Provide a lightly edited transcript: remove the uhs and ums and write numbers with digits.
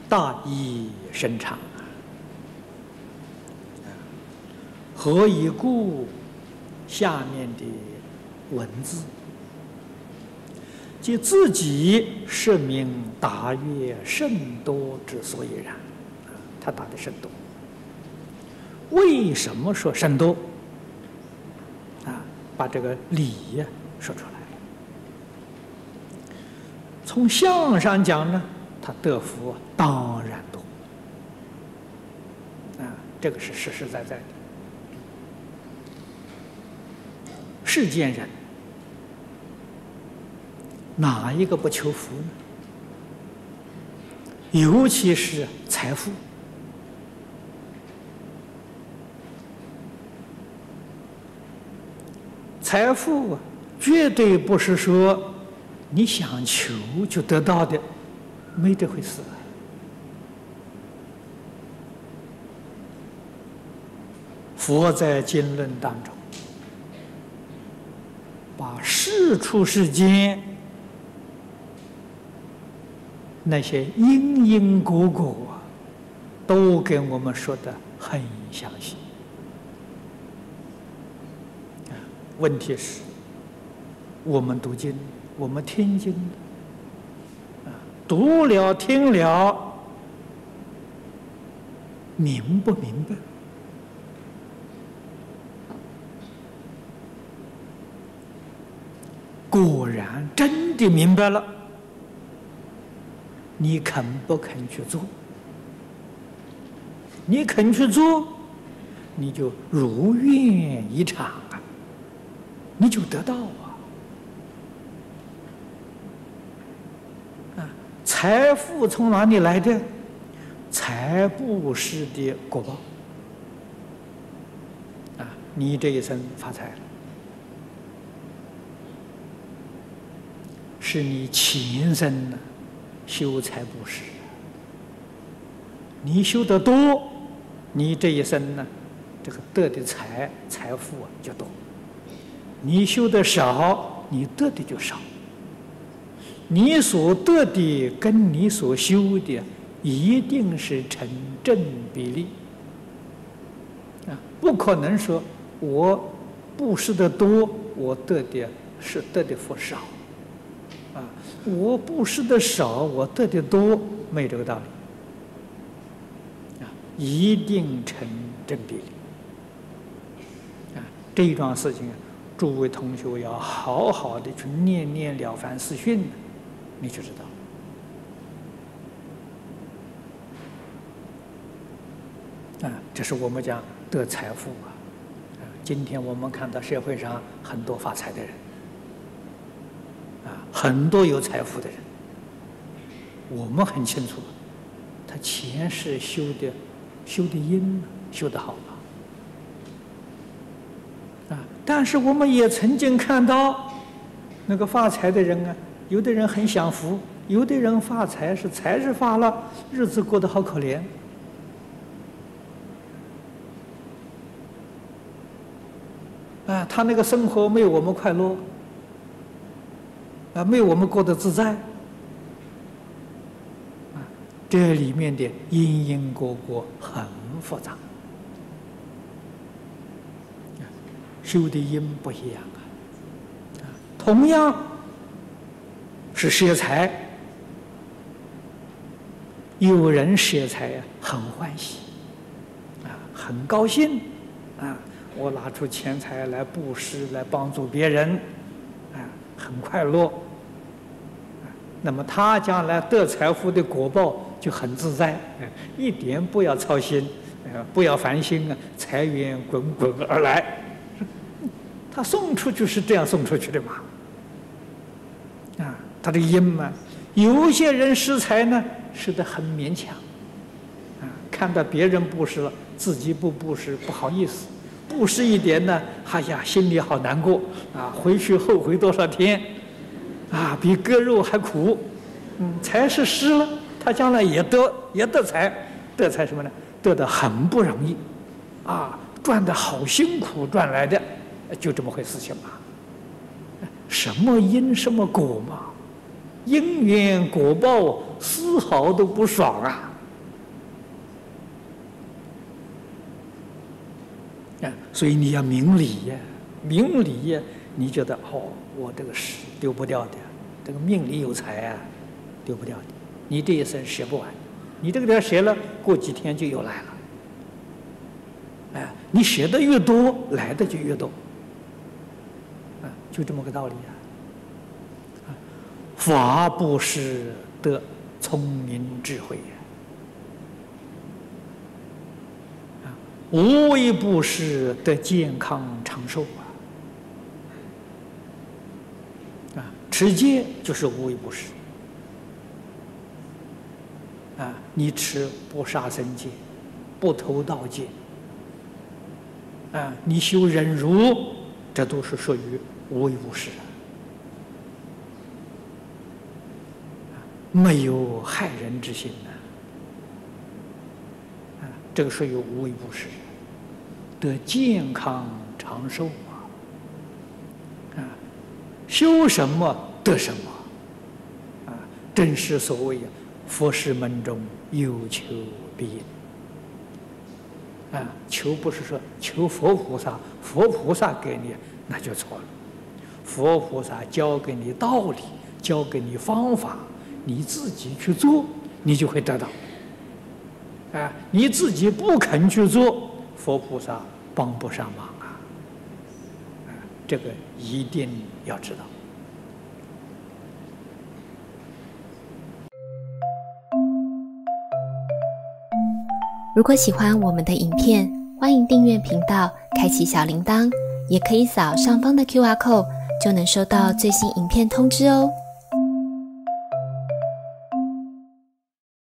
大义深长啊！何以故？下面的文字，即自己是名达越甚多之所以然。他打的甚多。为什么说甚多？把这个理说出来了。从相上讲呢，他得福当然多。这个是实实在在的。世间人哪一个不求福呢？尤其是财富。财富绝对不是说你想求就得到的，没这回事。佛在经论当中，把世出世间那些因因果果都跟我们说的很详细。问题是，我们读经，我们听经，读了听了，明不明白？果然真的明白了，你肯不肯去做？你肯去做，你就如愿以偿啊，你就得到啊！财富从哪里来的？财布施的果报啊！你这一生发财了，是你前生呢修财布施，你修得多，你这一生呢，这个得的财富就多；你修得少，你得的就少。你所得的跟你所修的一定是成正比例啊！不可能说我布施的多，我得的福少啊！我布施的少，我得的多，没这个道理啊！一定成正比例啊！这一桩事情，诸位同学要好好的去念念《了凡四训》，你就知道。这是我们讲得财富啊！今天我们看到社会上很多发财的人，很多有财富的人，我们很清楚，他前世修的因修得好啊！但是我们也曾经看到那个发财的人啊，有的人很享福，有的人发财是财是发了，日子过得好可怜。他那个生活没有我们快乐，没有我们过得自在，这里面的因因果果很复杂，修的因不一样同样是舍财，有人舍财很欢喜，很高兴我拿出钱财来布施，来帮助别人，很快乐。那么他将来得财富的果报就很自在，一点不要操心，不要烦心财源滚滚而来。他送出去是这样送出去的嘛？他的因嘛，有些人施财呢，施得很勉强，看到别人布施了，自己不布施，不好意思。布施一点呢，哎呀，心里好难过回去后悔多少天比割肉还苦。财是施了，他将来也得财，得财什么呢？得的很不容易赚的好辛苦赚来的，就这么回事情嘛。什么因什么果嘛，因缘果报丝毫都不爽所以你要明理呀，明理呀，你觉得我这个是丢不掉的，这个命里有财啊，丢不掉的，你这一生舍不完，你这个点舍了，过几天就又来了。你舍得越多，来的就越多，就这么个道理啊。法布施得聪明智慧呀，无为布施得健康长寿持戒就是无为布施你持不杀生戒，不偷盗戒。你修忍辱，这都是属于无为布施没有害人之心这个属于无为布施，得健康长寿修什么得什么正是所谓佛事门中有求必应求不是说求佛菩萨，佛菩萨给你那就错了。佛菩萨教给你道理，教给你方法，你自己去做，你就会得到。你自己不肯去做，佛菩萨帮不上忙这个一定要知道。 如果喜欢我们的影片，欢迎订阅频道，开启小铃铛，也可以扫上方的 QR code，就能收到最新影片通知哦。